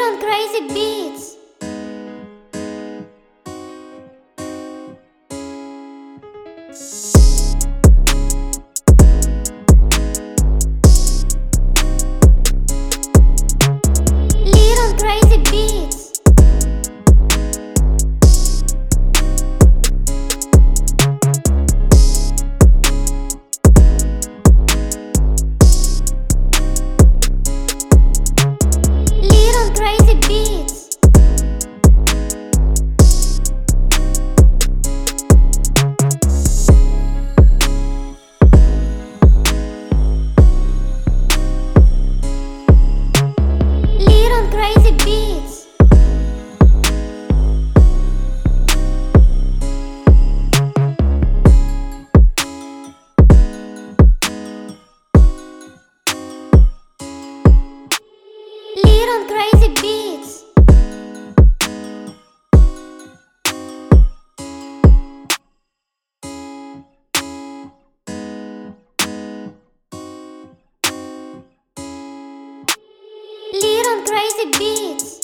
on Crazy Beats. Lead on Crazy Beats. Lead on Crazy Beats. Lead on Crazy Beats. Lead on Crazy Beats. Lead on Crazy Beats.